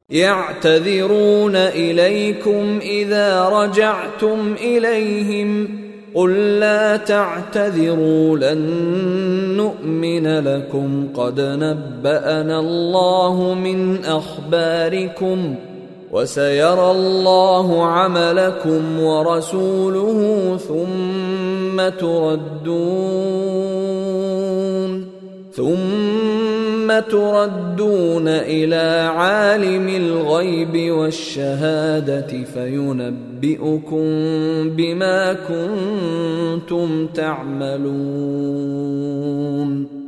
يعتذرون إليكم إذا رجعتم إليهم قل لا تعتذروا لن نؤمن لكم قد نبأنا الله من أخباركم وسيرى الله عملكم ورسوله ثم تردون إلى عالم الغيب والشهادة فينبئكم بما كنتم تعملون.